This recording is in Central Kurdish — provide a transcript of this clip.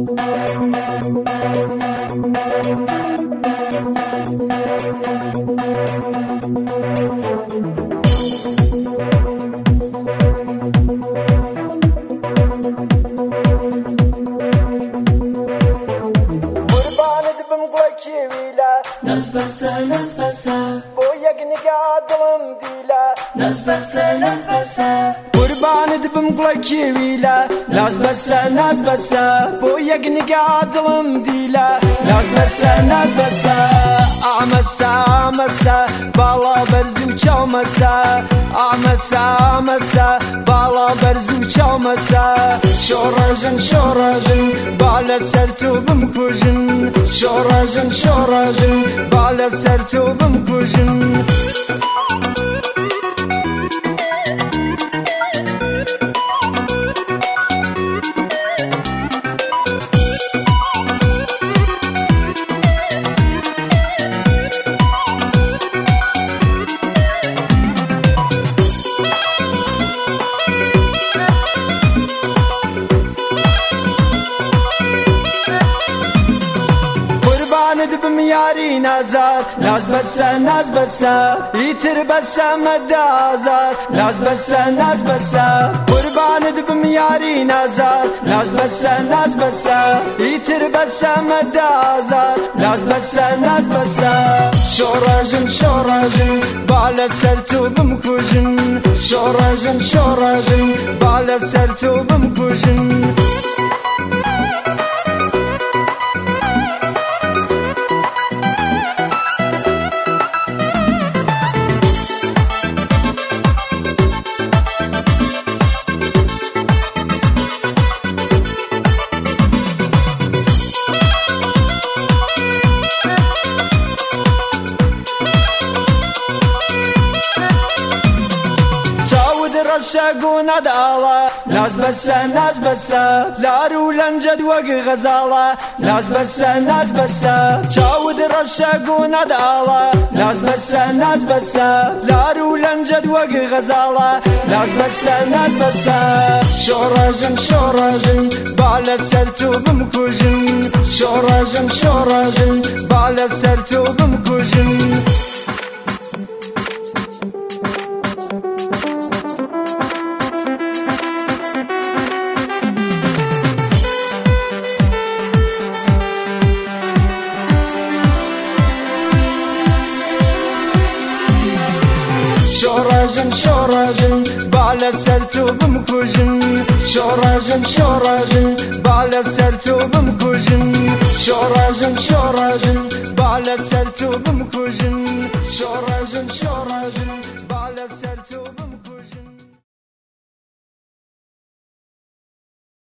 قوربانت بم گوڵێکی ویلە ناز بەسە ناز بەسە بۆ یەک نیگا دڵم دیلە ناز بەسە ناز بەسە ئامەسە ئامەسە باڵا بەرز و چاومەسە ئامەسە ئامەسە باڵا بەرز و چاومەسە شۆڕەژن شۆڕەژن با لەسەر تو بمکوژن شۆڕەژن شۆڕەژن با لەسەر تو بمکوژن بم یاری نازار ناز بەسە ناز بەسە ئیتر بەسە مەدازار ناز بەسە ناز بەسە قوربانت بم یاری نازار ناز بەسە ناز بەسە ئیتر بەسە مەدازار ناز بەسە ناز بەسە شۆڕەژن شۆڕەژن با لەسەر تو بمکوژن شۆڕەژن شۆڕەژن با لەسەر تو بمکوژن ڕەشەگوونە داڵە ناز بەسە ناز بەسە لار و لەنجەد وەک غەزاڵە ناز بەسە ناز بەسە چاود ڕەشەگوونە داڵە ناز بەسە ناز بەسە لار و لەنجەد وەک غەزاڵە ناز بەسە ناز بەسە شۆڕەژن شۆڕەژن با لەسەر تو بمکوژن شۆڕەژن شۆڕەژن با لەسەر تو بمکوژن شۆڕەژن شۆڕەژن با لەسەر تو بمکوژن شۆڕەژن شۆڕەژن با لەسەر تو بمکوژن شۆڕەژن شۆڕەژن با لەسەر تو بمکوژن شۆڕەژن شۆڕەژن